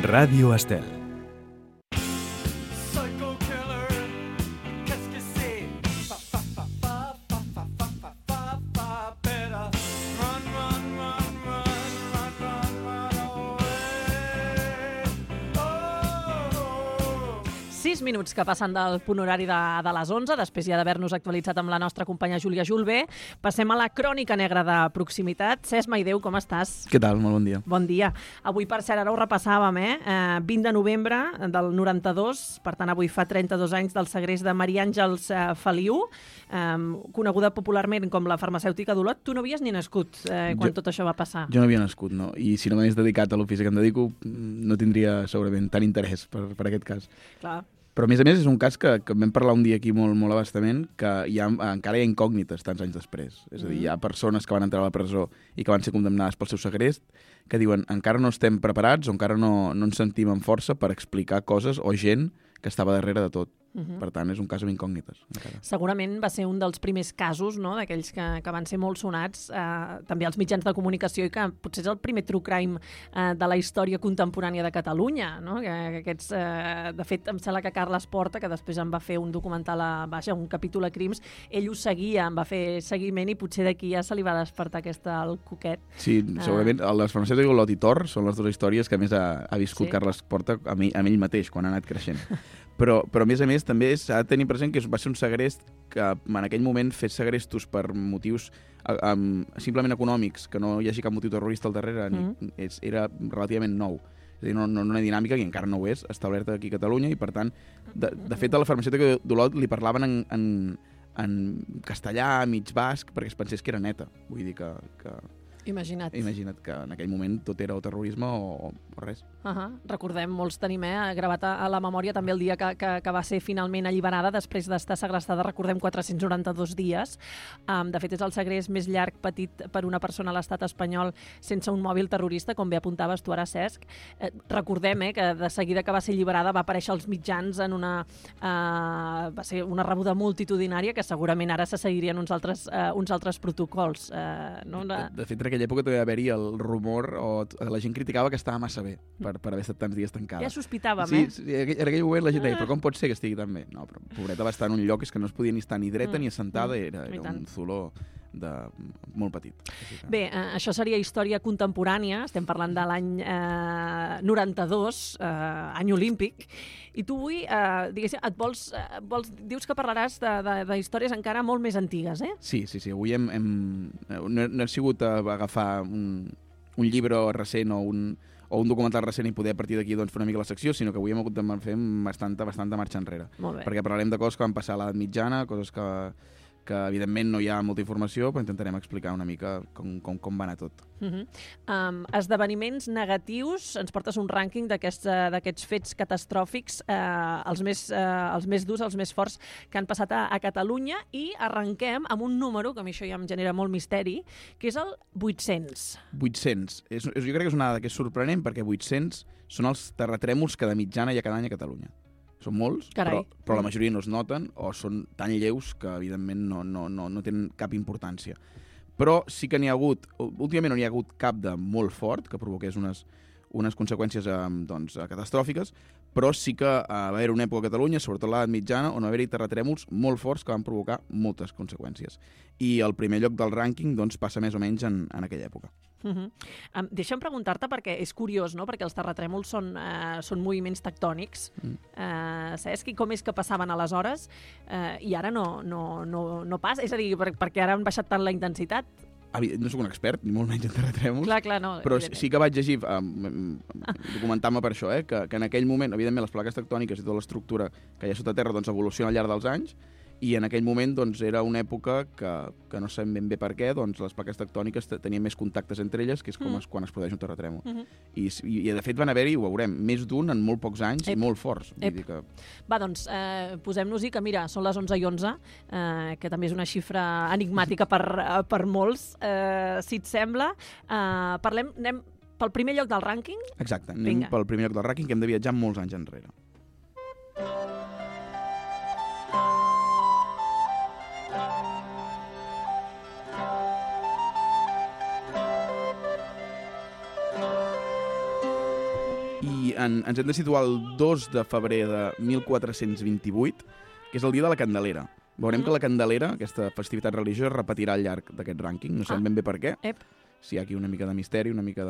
Ràdio Estel. Minuts que passen del punt horari de les 11, després ja d'haver-nos actualitzat amb la nostra companya Júlia Julbé. Passem a la crònica negra de proximitat. Cesc Maideu, com estàs? Què tal? Molt bon dia. Bon dia. Avui, per cert, ara ho repassàvem, 20 de novembre del 92, per tant, avui fa 32 anys del segrest de Maria Àngels Feliu, coneguda popularment com la farmacèutica d'Olot. Tu no havies ni nascut quan tot això va passar. Jo no havia nascut, no. I si no m'hagués dedicat a l'ofici que em dedico, no tindria segurament tant interès per aquest cas. Clar. Però, a més, és un cas que vam parlar un dia aquí molt abastament, que encara hi ha incògnites tants anys després. És a dir, hi ha persones que van entrar a la presó i que van ser condemnades pel seu segrest, que diuen encara no estem preparats o encara no ens sentim amb força per explicar coses o gent que estava darrere de tot. Per tant, és un cas amb incògnites. Encara. Segurament va ser un dels primers casos, no?, d'aquells que van ser molt sonats, també als mitjans de comunicació, i que potser és el primer true crime de la història contemporània de Catalunya. No? De fet, em sembla que Carles Porta, que després en va fer un documental, un capítol a Crims, ell ho seguia, en va fer seguiment i potser d'aquí ja se li va despertar el coquet. Sí, segurament. Les farmacèutiques Olot i Tor són les dues històries que més ha viscut Carles Porta amb ell mateix, quan ha anat creixent. Però a més, també s'ha de tenir present que va ser un segrest que en aquell moment fes segrestos per motius simplement econòmics, que no hi hagi cap motiu terrorista al darrere, era relativament nou. És a dir, no una dinàmica, que encara no ho és, establerta aquí a Catalunya, i per tant, de fet, a la farmacèutica d'Olot li parlaven en castellà, mig basc, perquè es pensés que era neta. Vull dir que... Imagina't que en aquell moment tot era o terrorisme o res. Recordem, molts tenim gravat a la memòria també el dia que va ser finalment alliberada després d'estar segrestada, recordem, 492 dies. De fet, és el segrest més llarg patit per una persona a l'estat espanyol sense un mòbil terrorista, com bé apuntaves tu ara, Cesc. Recordem que de seguida que va ser alliberada va aparèixer als mitjans en va ser una rebuda multitudinària que segurament ara se seguirien uns altres protocols. De fet, en aquella època també va haver-hi el rumor, o la gent criticava que estava massa bé per haver estat tants dies tancada. Ja sospitàvem, Sí, en aquell moment la gent deia, però com pot ser que estigui tan bé? No, però pobreta va estar en un lloc que no es podia ni estar ni dreta ni assentada, era un zuló molt petit. Bé, això seria història contemporània, estem parlant de l'any 92, any olímpic, i tu avui, diguéssim, dius que parlaràs de històries encara molt més antigues, eh? Sí, avui no he sigut a agafar un llibre recent o un documental recent i poder a partir d'aquí fer una mica la secció, sinó que avui hem hagut de fer bastanta marxa enrere. Perquè parlarem de coses que van passar a l'edat mitjana, coses que evidentment no hi ha molta informació, però intentarem explicar una mica com va anar tot. Esdeveniments negatius, ens portes un rànquing d'aquests fets catastròfics, els més durs, els més forts que han passat a Catalunya, i arrenquem amb un número, que a mi això ja em genera molt misteri, que és el 800. 800. Jo crec que és una dada que és sorprenent, perquè 800 són els terratrèmols que de mitjana hi ha cada any a Catalunya. Són molts, però la majoria no es noten o són tan lleus que, evidentment, no tenen cap importància. Però sí que n'hi ha hagut, últimament no n'hi ha hagut cap de molt fort, que provoqués unes conseqüències catastròfiques, però sí que va haver una època a Catalunya, sobretot a l'edat mitjana, on va haver-hi terratrèmols molt forts que van provocar moltes conseqüències. I el primer lloc del rànquing passa més o menys en aquella època. Deixa'm preguntar-te, perquè és curiós, no?, perquè els terratrèmols són moviments tectònics. Saps com és que passaven aleshores i ara no passa? És a dir, perquè ara han baixat tant la intensitat? No soc un expert, ni molt menys en terratrèmols, no, però sí que vaig llegir, documentant-me per això, que en aquell moment, evidentment, les plaques tectòniques i tota l'estructura que hi ha sota terra evoluciona al llarg dels anys, i en aquell moment era una època que no sabem ben bé per què, les plaques tectòniques tenien més contactes entre elles, que és com quan es produeix un terratrèmol. I de fet van haver-hi, ho veurem, més d'un en molt pocs anys i molt forts. Va, doncs, posem-nos-hi que, mira, són les 11:11, que també és una xifra enigmàtica per molts. Si et sembla, anem pel primer lloc del rànquing? Exacte, anem pel primer lloc del rànquing, que hem de viatjar molts anys enrere. I ens hem de situar el 2 de febrer de 1428, que és el dia de la Candelera. Veurem que la Candelera, aquesta festivitat religiosa, es repetirà al llarg d'aquest rànquing. No sabem ben bé per què. Si hi ha aquí una mica de misteri, una mica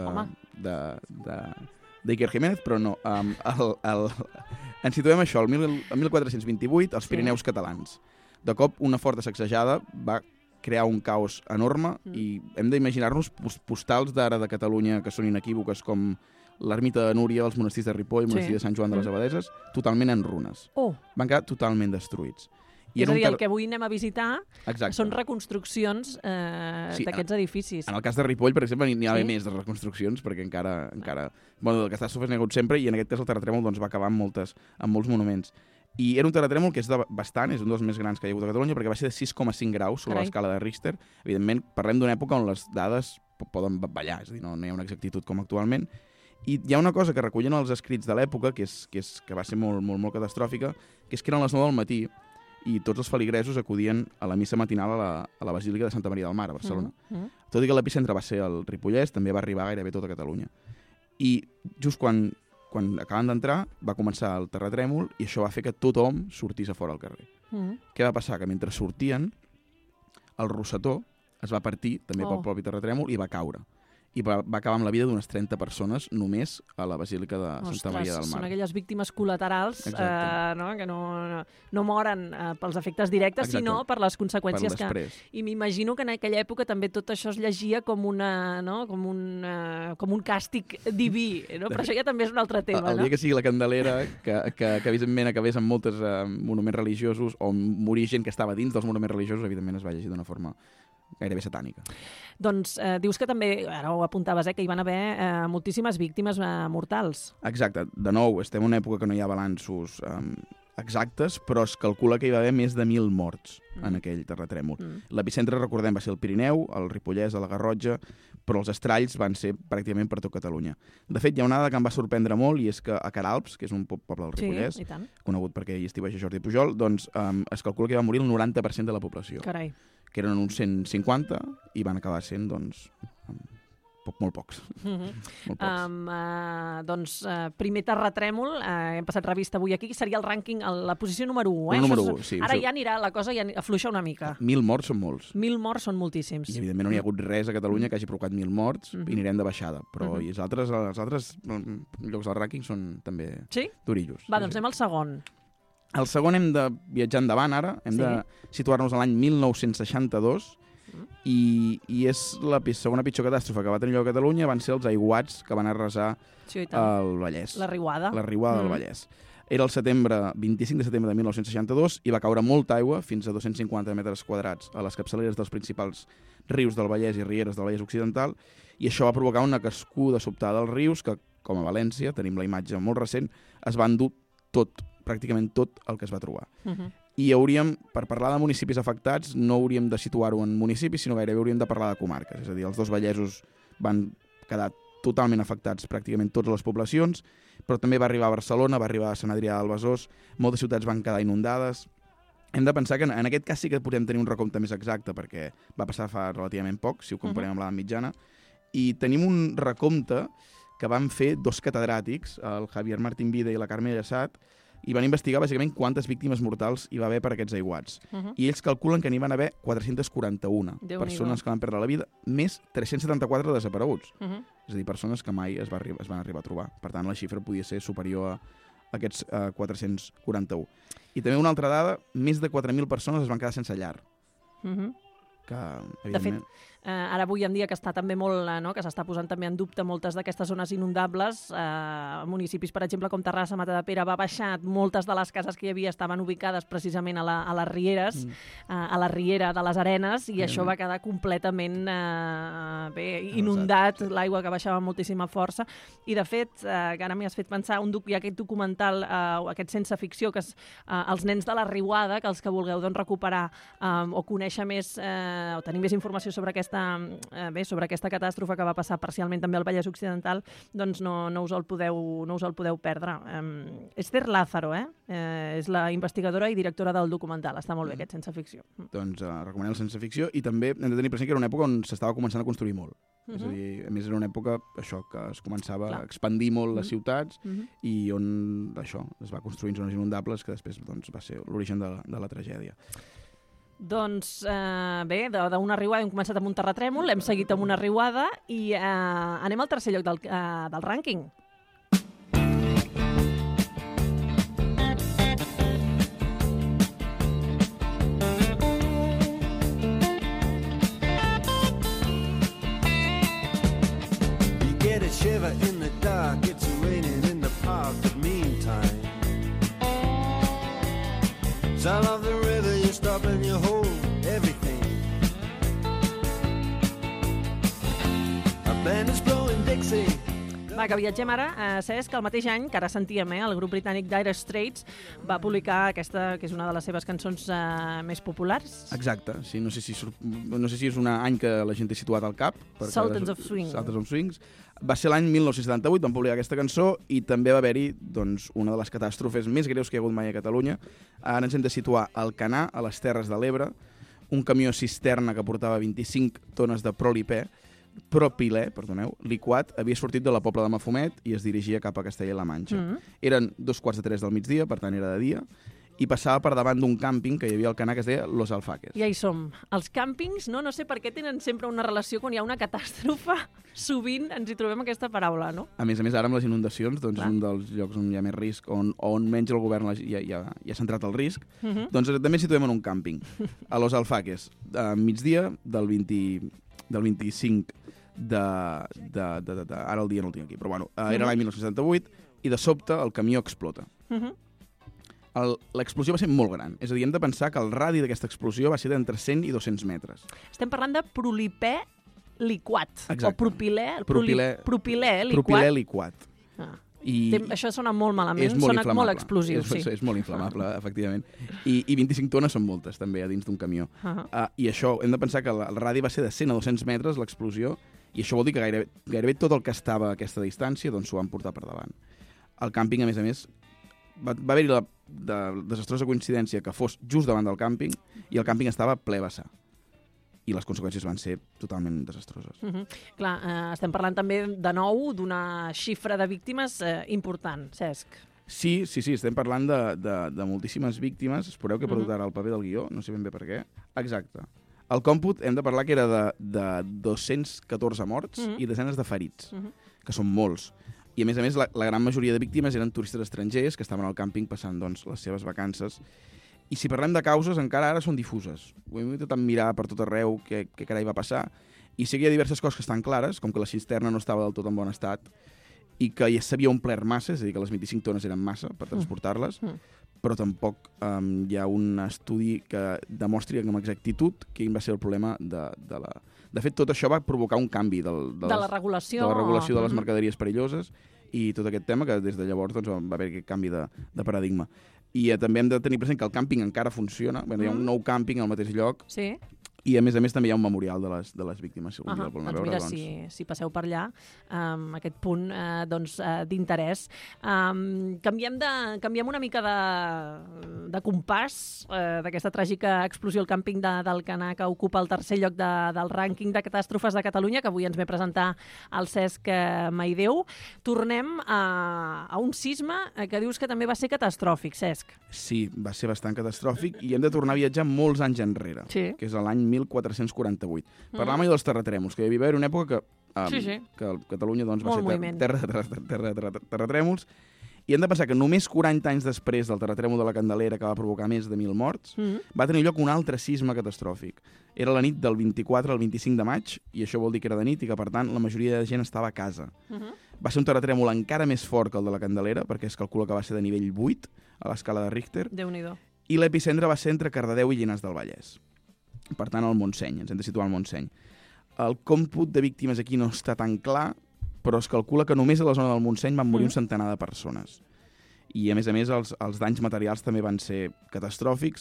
d'Iker Jiménez, però no. Ens situem això, el 1428, als Pirineus catalans. De cop, una forta sacsejada va crear un caos enorme i hem d'imaginar-nos postals d'ara de Catalunya que són inequívoques, com l'ermita de Núria, els monestirs de Ripoll, el monestir de Sant Joan de les Abadeses, totalment en runes. Van quedar totalment destruïts. És a dir, el que avui anem a visitar són reconstruccions d'aquests edificis. En el cas de Ripoll, per exemple, n'hi ha més de reconstruccions, perquè encara bueno, les catàstrofes n'hi ha hagut sempre, i en aquest cas el terratrèmol va acabar amb molts monuments. I era un terratrèmol que és bastant, és un dels més grans que hi ha hagut a Catalunya, perquè va ser de 6,5 graus sobre l'escala de Richter. Evidentment, parlem d'una època on les dades poden ballar, és a dir, no hi ha una exactitud com actualment. I hi ha una cosa que recullen els escrits de l'època, que va ser molt catastròfica, que és que eren les 9 del matí i tots els feligresos acudien a la missa matinal a la Basílica de Santa Maria del Mar, a Barcelona. Tot i que l'epicentre va ser el Ripollès, també va arribar gairebé tota Catalunya. I just quan acaben d'entrar va començar el terratrèmol i això va fer que tothom sortís a fora al carrer. Què va passar? Que mentre sortien, el rosetó es va partir també pel propi terratrèmol i va caure. I va acabar amb la vida d'unes 30 persones només a la Basílica de Santa Maria del Mar. Són aquelles víctimes col·laterals que no moren pels efectes directes, sinó per les conseqüències que... I m'imagino que en aquella època també tot això es llegia com un càstig diví, però això ja també és un altre tema. El dia que sigui la Candelera, que evidentment acabés amb molts monuments religiosos o morir gent que estava dins dels monuments religiosos, evidentment es va llegir d'una forma gairebé satànica. Doncs dius que també, ara ho apuntaves, que hi van haver moltíssimes víctimes mortals. Exacte. De nou, estem en una època que no hi ha balanços exactes, però es calcula que hi va haver més de 1.000 morts en aquell terratrèmol. L'epicentre, recordem, va ser el Pirineu, el Ripollès, la Garrotxa, però els estralls van ser pràcticament per tot Catalunya. De fet, hi ha una dada que em va sorprendre molt, i és que a Queralbs, que és un poble del Ripollès, conegut perquè hi estiveja Jordi Pujol, doncs es calcula que va morir el 90% de la població. Carai. Que eren uns 150 i van acabar sent, doncs, molt pocs. Doncs, primer terratrèmol, hem passat revista avui aquí, seria el rànquing, la posició número 1. El número 1, sí. Ara ja anirà, la cosa ja afluixa una mica. 1.000 morts són molts. 1.000 morts són moltíssims. I evidentment no hi ha hagut res a Catalunya que hagi provocat 1.000 morts i anirem de baixada. Però els altres llocs del rànquing són també durillos. Va, doncs anem al segon. El segon hem de viatjar endavant ara, hem de situar-nos a l'any 1962 i és la segona pitjor catàstrofe que va tenir lloc a Catalunya, van ser els aiguats que van arrasar el Vallès. La riuada. La riuada del Vallès. Era el 25 de setembre de 1962 i va caure molta aigua, fins a 250 metres quadrats, a les capçaleres dels principals rius del Vallès i rieres del Vallès Occidental, i això va provocar una cascuda sobtada dels rius que, com a València, tenim la imatge molt recent, es van dur pràcticament tot el que es va trobar. I hauríem, per parlar de municipis afectats, no hauríem de situar-ho en municipis, sinó gairebé hauríem de parlar de comarques. És a dir, els dos Vallesos van quedar totalment afectats, pràcticament totes les poblacions, però també va arribar a Barcelona, va arribar a Sant Adrià del Besòs, moltes ciutats van quedar inundades. Hem de pensar que en aquest cas sí que podem tenir un recompte més exacte, perquè va passar fa relativament poc, si ho comparem amb l'edat mitjana, i tenim un recompte que van fer dos catedràtics, el Javier Martín Vida i la Carme Llassat, i van investigar bàsicament quantes víctimes mortals hi va haver per aquests aiguats. I ells calculen que n'hi van haver 441 persones que van perdre la vida, més 374 desapareguts. És a dir, persones que mai es van arribar a trobar. Per tant, la xifra podia ser superior a aquests 441. I també una altra dada, més de 4.000 persones es van quedar sense llar. Que, de fet, ara avui en dia que està també molt, que s'està posant també en dubte moltes d'aquestes zones inundables, municipis, per exemple, com Terrassa, Matadepera, va baixar, moltes de les cases que hi havia estaven ubicades precisament a les rieres, a la riera de les Arenes, i això va quedar completament inundat, l'aigua que baixava amb moltíssima força. I de fet, que ara m'hi has fet pensar, hi ha aquest documental, aquest sense ficció, que és Els nens de la riuada, que els que vulgueu recuperar o conèixer més o tenir més informació sobre aquesta sobre aquesta catàstrofe que va passar parcialment també al Vallès Occidental, doncs no us el podeu perdre. Esther Lázaro, és la investigadora i directora del documental. Està molt bé aquest Sense Ficció. Doncs recomanem el Sense Ficció i també hem de tenir present que era una època on s'estava començant a construir molt. És a dir, a més era una època que es començava a expandir molt les ciutats i on això es va construir en zones inundables que després va ser l'origen de la tragèdia. Doncs bé, d'una riuada hem començat amb un terratrèmol, hem seguit amb una riuada i anem al tercer lloc del rànquing. Shiver in the dark, it's raining in the park, but meantime sound of the river, you stop and you hold everything. A band is blowing Dixie. Va, que viatgem ara. Cesc, el mateix any, que ara sentíem, el grup britànic Dire Straits va publicar aquesta, que és una de les seves cançons més populars. Exacte, sí, no sé si és un any que la gent té situat al cap. Sultans of Swing. Va ser l'any 1978, van publicar aquesta cançó i també va haver-hi una de les catàstrofes més greus que hi ha hagut mai a Catalunya. Ara ens hem de situar al Canà, a les Terres de l'Ebre, un camió cisterna que portava 25 tones de propilè, liquat, havia sortit de la Pobla de Mafumet i es dirigia cap a Castella-La Manxa. Eren 2:45 del migdia, per tant era de dia, i passava per davant d'un càmping que hi havia al Canà que es deia Los Alfaques. Ja hi som. Els càmpings, no sé per què tenen sempre una relació quan hi ha una catàstrofe. Sovint ens hi trobem aquesta paraula, no? A més, ara amb les inundacions, doncs és un dels llocs on hi ha més risc, on menys el govern ja ha centrat el risc, doncs també ens situem en un càmping. A Los Alfaques, a migdia del 25 ara el dia no el tinc aquí, però bueno, era l'any 1978 i de sobte el camió explota. L'explosió va ser molt gran, és a dir, hem de pensar que el radi d'aquesta explosió va ser d'entre 100 i 200 metres. Estem parlant de propilè liquat. Exacte. O propilè liquat. Propilè liquat. Això sona molt malament, sona molt explosiu. És molt inflamable, efectivament. I 25 tones són moltes, també, a dins d'un camió. I això, hem de pensar que el radi va ser de 100 a 200 metres, l'explosió, i això vol dir que gairebé tot el que estava a aquesta distància s'ho van portar per davant. El càmping, a més, va haver-hi la desastrosa coincidència que fos just davant del càmping i el càmping estava ple vessar. I les conseqüències van ser totalment desastroses. Clar, estem parlant també de nou d'una xifra de víctimes important, Cesc. Sí, estem parlant de moltíssimes víctimes. Espereu que he perdut ara el paper del guió, no sé ben bé per què. Exacte. El còmput hem de parlar que era de 214 morts i desenes de ferits, que són molts. I a més, la gran majoria de víctimes eren turistes estrangers que estaven al càmping passant les seves vacances. I si parlem de causes, encara ara són difuses. Ho hem intentat mirar per tot arreu què carai va passar. I sí que hi ha diverses coses que estan clares, com que la cisterna no estava del tot en bon estat i que ja s'havia omplert massa, és a dir, que les 25 tones eren massa per transportar-les, però tampoc hi ha un estudi que demostri amb exactitud quin va ser el problema de la... De fet, tot això va provocar un canvi de la regulació de les mercaderies perilloses i tot aquest tema que des de llavors va haver aquest canvi de paradigma. I també hem de tenir present que el càmping encara funciona. Hi ha un nou càmping al mateix lloc. Sí. I, a més també hi ha un memorial de les víctimes. Mira, si passeu per allà, aquest punt d'interès. Canviem una mica de compàs d'aquesta tràgica explosió al càmping del Canà que ocupa el tercer lloc del rànquing de catàstrofes de Catalunya, que avui ens ve a presentar el Cesc Maideu. Tornem a un sisme que dius que també va ser catastròfic, Cesc. Sí, va ser bastant catastròfic i hem de tornar a viatjar molts anys enrere, que és l'any 1448. Parlàvem dels terratrèmols, que hi havia una època que Catalunya va ser terra de terratrèmols, i hem de pensar que només 40 anys després del terratrèmol de la Candelera, que va provocar més de 1.000 morts, va tenir lloc un altre sisme catastròfic. Era la nit del 24 al 25 de maig, i això vol dir que era de nit i que, per tant, la majoria de gent estava a casa. Va ser un terratrèmol encara més fort que el de la Candelera, perquè es calcula que va ser de nivell 8 a l'escala de Richter. Déu-n'hi-do. I l'epicentre va ser entre Cardedeu i Llinars del Vallès. Per tant, al Montseny, ens hem de situar al Montseny. El còmput de víctimes aquí no està tan clar, però es calcula que només a la zona del Montseny van morir un centenar de persones. I, a més, els danys materials també van ser catastròfics.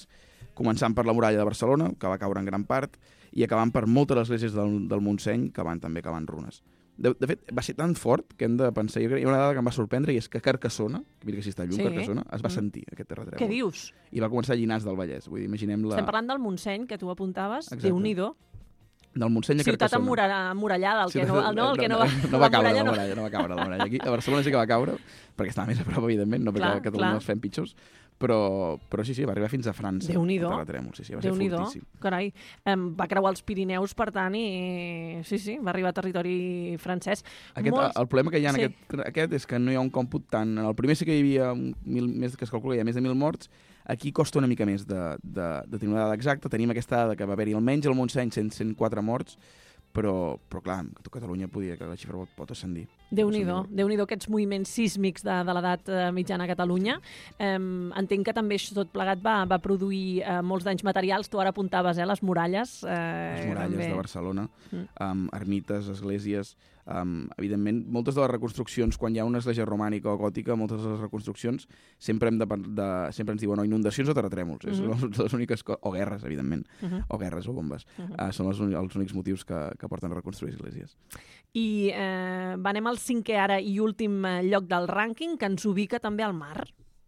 començant per la muralla de Barcelona, que va caure en gran part, i acabant per moltes esglésies del Montseny, que van també acabar en runes. De fet, va ser tan fort que hem de pensar... Hi ha una dada que em va sorprendre, i és que Carcassona, que mira que si està lluny, Carcassona, es va sentir aquest terratrèmol. Què dius? I va començar a Llinars del Vallès. Vull dir, imaginem la... Estem parlant del Montseny, que tu apuntaves, Déu-n'hi-do. Del Montseny a Ciutat Carcassona. emmurallada, el que no va caure la muralla. Aquí a Barcelona sí que va caure, perquè estava més a prop, evidentment, no perquè a Catalunya els fem pitjors, però sí, va arribar fins a França. Déu-n'hi-do. El terratrèmol, sí, va ser fortíssim. Carai, va creuar els Pirineus, per tant, i sí, va arribar a territori francès. El problema que hi ha en aquest és que no hi ha un còmput tan... En el primer sí que hi havia que es calcula que hi ha més de 1.000 morts. Aquí costa una mica més de tenir una dada exacta. Tenim aquesta dada que va haver-hi almenys al Montseny 104 morts, però clar, a Catalunya podia que la xifra pot ascendir. Déu-n'hi-do aquests moviments sísmics de l'edat mitjana a Catalunya. Entenc que també això tot plegat va produir molts danys materials. Tu ara apuntaves les muralles. Les muralles de Barcelona, ermites, esglésies... evidentment, moltes de les reconstruccions, quan hi ha una església romànica o gòtica, moltes de les reconstruccions sempre ens diuen inundacions o terratrèmols. Les úniques o guerres, evidentment, o guerres o bombes. Són els únics motius que porten a reconstruir esglésies. I anem al 5è ara i últim lloc del rànquing, que ens ubica també al mar.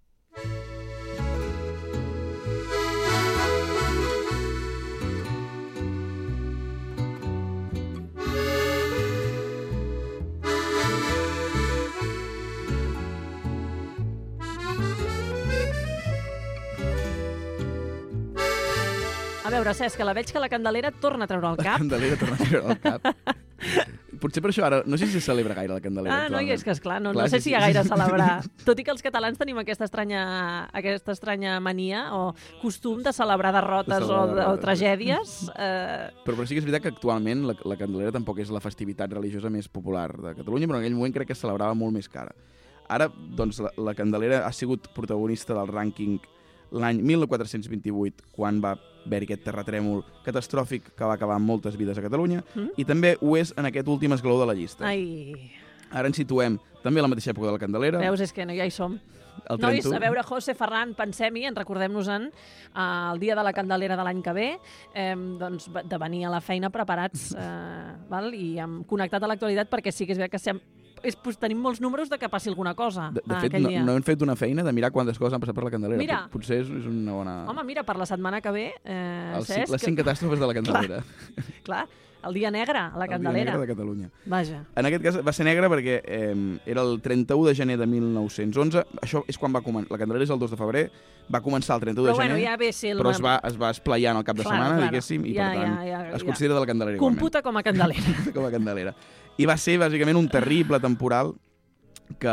A veure, Cesc, que la veig que la Candelera torna a treure el cap. La Candelera torna a treure el cap. Potser per això ara, no sé si se celebra gaire la Candelera. No, i és que esclar, no sé si hi ha gaire a celebrar. Tot i que els catalans tenim aquesta estranya mania o costum de celebrar derrotes o tragèdies. Però sí que és veritat que actualment la Candelera tampoc és la festivitat religiosa més popular de Catalunya, però en aquell moment crec que es celebrava molt més cara. Ara, doncs, la Candelera ha sigut protagonista del rànquing l'any 1428, quan va haver-hi aquest terratrèmol catastròfic que va acabar amb moltes vides a Catalunya, i també ho és en aquest últim esglaó de la llista. Ara ens situem també a la mateixa època de la Candelera. Veus, és que ja hi som. Nois, a veure, José, Ferran, pensem-hi, recordem-nos-en el dia de la Candelera de l'any que ve, doncs de venir a la feina preparats i connectat a l'actualitat, perquè sí que és veritat que tenim molts números de que passi alguna cosa. De fet, no hem fet una feina de mirar quantes coses han passat per la Candelera. Mira. Potser és una bona... Home, mira, per la setmana que ve... Les 5 catàstrofes de la Candelera. Clar, el dia negre a la Candelera. El dia negre de Catalunya. Vaja. En aquest cas va ser negre perquè era el 31 de gener de 1911. Això és quan va començar. La Candelera és el 2 de febrer. Va començar el 31 de gener, ja ve ser però es va esplayar en el cap de setmana, diguéssim, i per tant es considera de la Candelera igualment. Computa com a Candelera. Com a Candelera. I va ser, bàsicament, un terrible temporal que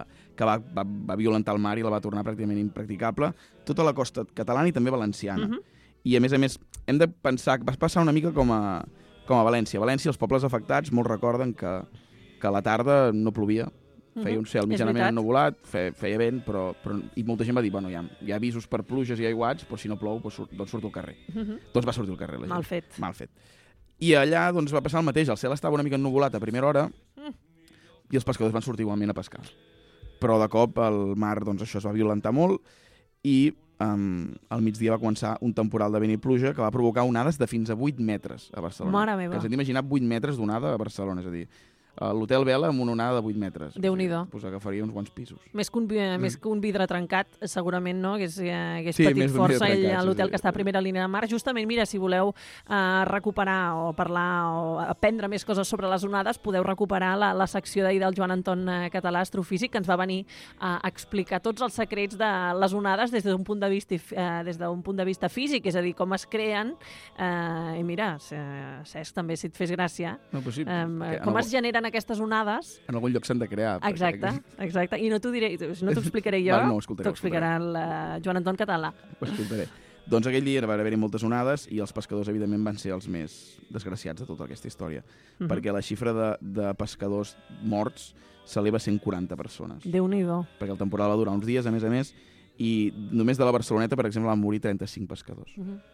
va violentar el mar i la va tornar pràcticament impracticable, tota la costa catalana i també valenciana. I, a més, hem de pensar que va passar una mica com a València. A València, els pobles afectats molts recorden que a la tarda no plovia, feia un cel mitjanament ennuvolat, feia vent, i molta gent va dir, bueno, hi ha avisos per pluges i aiguats, però si no plou, doncs surto al carrer. Doncs va sortir al carrer la gent. Mal fet. I allà doncs, va passar el mateix. El cel estava una mica ennuvolat a primera hora i els pescadors van sortir igualment a pescar. Però de cop el mar, doncs, això es va violentar molt i al migdia va començar un temporal de vent i pluja que va provocar onades de fins a 8 metres a Barcelona. Mare meva. Que ens hem d'imaginar 8 metres d'onada a Barcelona, és a dir, l'hotel Vela amb una onada de 8 metres. Déu-n'hi-do. Pues agafaria uns quants pisos. Més que un vidre trencat, segurament, no? Hagués patit força a l'hotel que està a primera línia de mar. Justament, mira, si voleu recuperar o parlar o aprendre més coses sobre les onades, podeu recuperar la secció d'ahir del Joan Anton Català, astrofísic, que ens va venir a explicar tots els secrets de les onades des d'un punt de vista físic, és a dir, com es creen. I mira, Cesc, també, si et fes gràcia, com es generen aquestes onades. En algun lloc s'han de crear. Exacte. I no t'ho explicaré jo, t'ho explicarà el Joan Anton Català. Ho escoltaré. Doncs aquell dia va haver-hi moltes onades i els pescadors, evidentment, van ser els més desgraciats de tota aquesta història. Perquè la xifra de pescadors morts s'eleva a 140 persones. Déu-n'hi-do. Perquè el temporal va durar uns dies, a més, i només de la Barceloneta, per exemple, van morir 35 pescadors.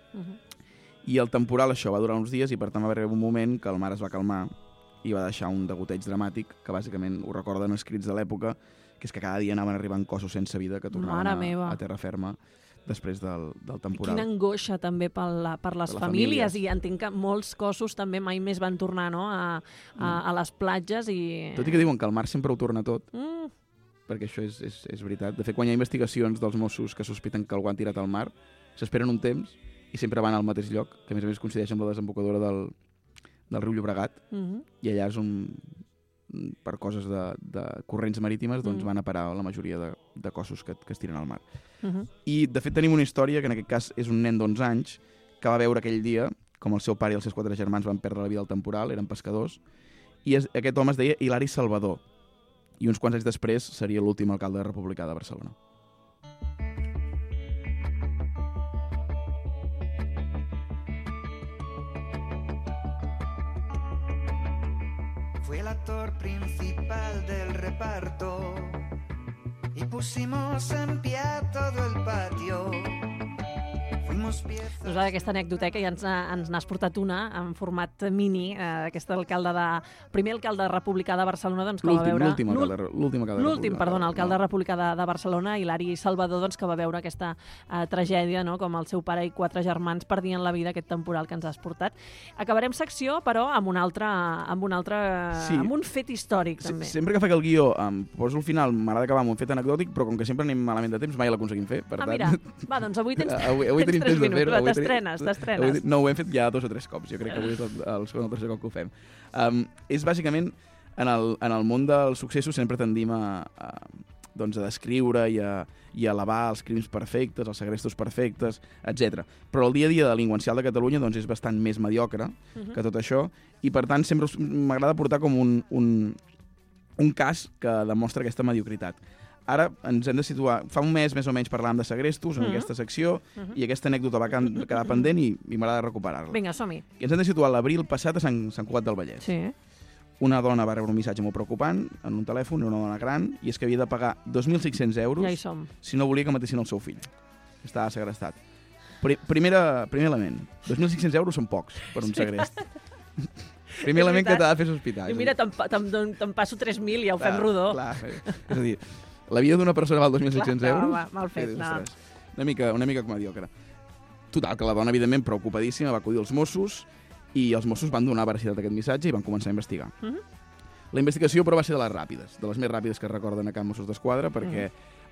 I el temporal, això, va durar uns dies i, per tant, va haver un moment que el mar es va calmar i va deixar un degoteig dramàtic, que bàsicament ho recorden escrits de l'època, que és que cada dia anaven arribant cossos sense vida que tornaven a terra ferma. després del temporal. Quina angoixa també per les famílies, i entenc que molts cossos també mai més van tornar, no?, a les platges. Tot i que diuen que el mar sempre ho torna tot, perquè això és veritat. De fet, quan hi ha investigacions dels Mossos que sospiten que algú han tirat al mar, s'esperen un temps i sempre van al mateix lloc, que a més coincideix amb la desembocadura del riu Llobregat, i allà és per coses de corrents marítimes, doncs van a parar la majoria de cossos que es tiren al mar. I, de fet, tenim una història que en aquest cas és un nen d'11 anys que va veure aquell dia com el seu pare i els seus 4 germans van perdre la vida al temporal, eren pescadors, i aquest home es deia Hilari Salvador, i uns quants anys després seria l'últim alcalde republicà de Barcelona. Fui el actor principal del reparto y pusimos en pie todo el patio. Doncs aquesta anècdota ja ens n'has portat una en format mini, aquesta primer alcalde republicà de Barcelona, doncs, que va veure... L'últim, alcalde republicà de Barcelona, Hilari Salvador, doncs, que va veure aquesta tragèdia, no?, com el seu pare i 4 germans perdien la vida, aquest temporal que ens has portat. Acabarem secció, però amb un fet històric, també. Sempre que faig el guió, em poso al final, m'agrada acabar amb un fet anecdòtic, però com que sempre anem malament de temps, mai l'aconseguim fer. Mira, va, doncs avui tens 3 minuts, t'estrenes. No, ho hem fet ja 2 o 3 cops, jo crec que avui és el segon o tercer cop que ho fem. És bàsicament, en el món dels successos sempre tendim a descriure i a elevar els crims perfectes, els segrestos perfectes, etc. Però el dia a dia delinqüencial de Catalunya és bastant més mediocre que tot això, i per tant sempre m'agrada portar com un cas que demostra aquesta mediocritat. Ara ens hem de situar... Fa un mes, més o menys, parlàvem de segrestos en aquesta secció, i aquesta anècdota va quedar pendent i m'agrada recuperar-la. Vinga, som-hi. I ens hem de situar l'abril passat a Sant Cugat del Vallès. Sí. Una dona va rebre un missatge molt preocupant en un telèfon, una dona gran, i és que havia de pagar 2.500 euros si no volia que matessin el seu fill. Estava segrestat. Primer element. 2.500 euros són pocs per un segrest. Primer element que t'ha de fer sospitar. I mira, te'n passo 3.000 i ja ho fem rodó. Clar, és a dir, la vida d'una persona val 2.500 euros? Mal fet, no. Una mica mediocre. Total, que la dona, evidentment, preocupadíssima, va acudir als Mossos, i els Mossos van donar veracitat a aquest missatge i van començar a investigar. La investigació, però, va ser de les ràpides, de les més ràpides que recorden a Camp Mossos d'Esquadra, perquè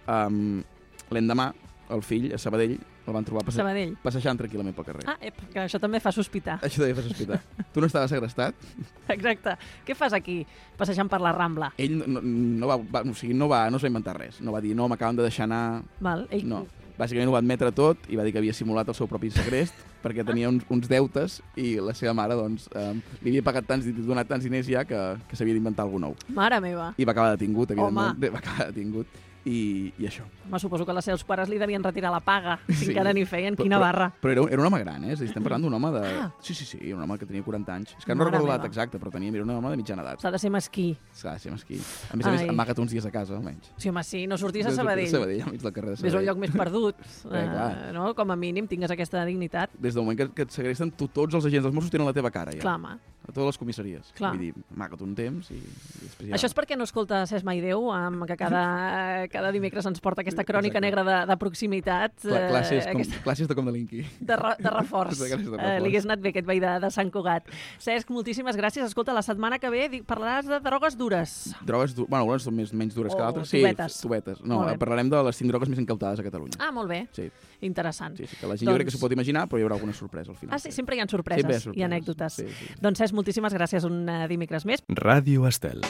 l'endemà el fill, a Sabadell, el van trobar passejant tranquil·lament pel carrer. Que això també fa sospitar. Això també fa sospitar. Tu no estaves segrestat? Exacte. Què fas aquí, passejant per la Rambla? Ell no es va inventar res. No va dir, no, m'acaben de deixar anar... No. Bàsicament ho va admetre tot i va dir que havia simulat el seu propi segrest perquè tenia uns deutes i la seva mare li havia pagat donat tants diners ja que s'havia d'inventar alguna nou. Mare meva. I va acabar detingut, evidentment. Va acabar detingut. I això. Suposo que els seus pares li devien retirar la paga, si encara n'hi feien, quina barra. Però era un home gran, és a dir, estem parlant d'un home de... Sí, un home que tenia 40 anys. És que no recordo l'edat exacta, però era un home de mitjana edat. S'ha de ser mesquí. S'ha de ser mesquí. A més, amaga't uns dies a casa, almenys. Sí, home, sí, no sortis a Sabadell. Al mig del carrer de Sabadell. Ves un lloc més perdut, no? Com a mínim tingues aquesta dignitat. Des del moment que et segresten, tots els agents dels Mossos tenen la teva cara, ja. Clar, home. A totes les comissaries. Vull dir, amaga't un temps i després ja... Això és perquè no escolta Cés Maideu, que cada dimecres ens porta aquesta crònica negra de proximitat. Classes de com delinquir. De reforç. Li hagués anat bé aquest veí de Sant Cugat. Cesc, moltíssimes gràcies. Escolta, la setmana que ve parlaràs de drogues dures. Drogues dures? Bueno, algunes són menys dures que d'altres. Sí, tubetes. No, parlarem de les 5 drogues més incautades a Catalunya. Molt bé. Sí. Interessant. Sí, que la gent jo crec que s'ho pot imaginar, però hi haurà alguna sorpresa al final. Sí, sempre hi ha sorpreses i anècdotes. Doncs, Cesc, moltíssimes gràcies un dimecres més. Ràdio Estel.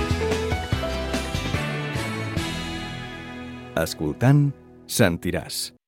Escoltant, sentiràs.